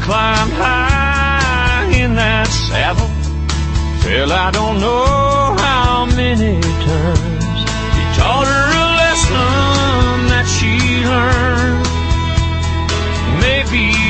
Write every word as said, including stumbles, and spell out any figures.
climbed high in that saddle. Well, I don't know how many times he taught her a lesson that she learned. Maybe